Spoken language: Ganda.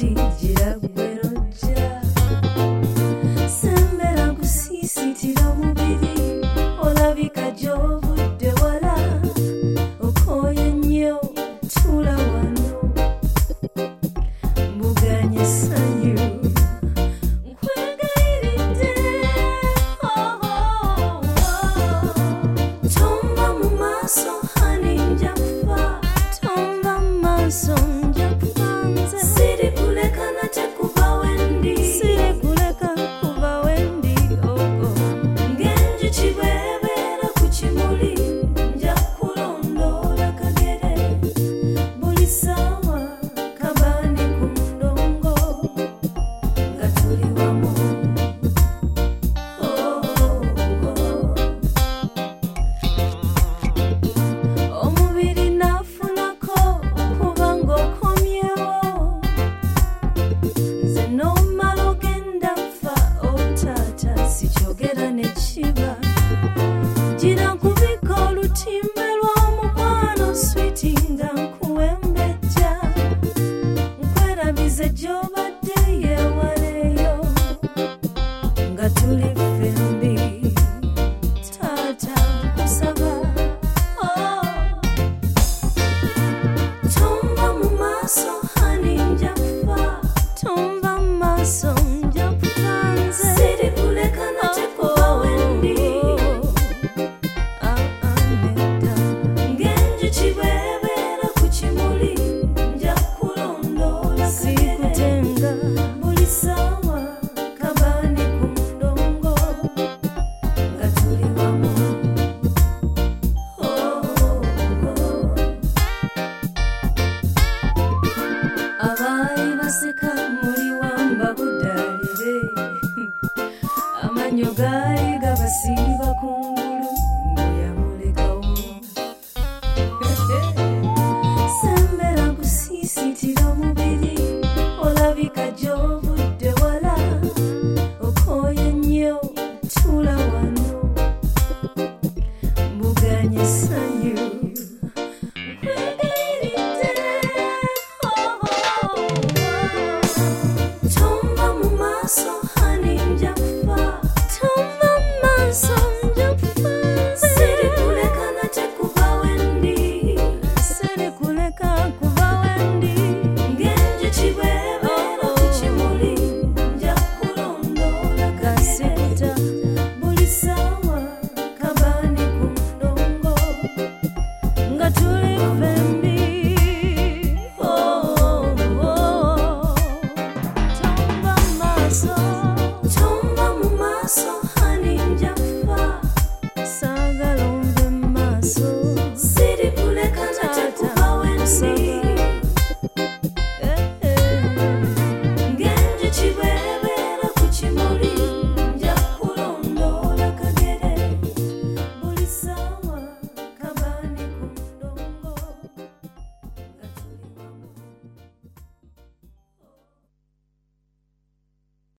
kati giragweroja sembera kusisitira omubiri olabika gy'ovudde wala okoye nnyo tula wano mbuganye essanyu nkwegayiridde tomba mu maaso hani nja kufa tomba mu maaso nja kufa nze sirikuleka nate kuva wendi sirikuleka kuva wendi ng'enjuki bw'ebeera ku kimuli nja kulondoola kagere buli ssaawa kabandi ku ndongo nga tuli wamu omubiri nafunako okuba ng'okomyewo nze n'omala ogenda nfa otaata sikyogera ne kiba gira nkubika olutimbe lw'omukwano switi nga nkuwembejja nkwerabize gy'obadde yeewaleeyo nga tuli ffembi taata nkusaba tomba mu maaso hani nja kufa tomba mu maaso nja kufa nze sirikuleka nate kuva wendi nedda ng'enjuki bw'ebeera ku kimuli nja kulondoola sikutenga buli ssaawa kabandi ku ndongo nga tuli wamu abaali baseka muli wamba budaalire amannyo gaali gabasiiba kungulu mbuyamulekawo sembera kusiisitira omubiri olabika gyo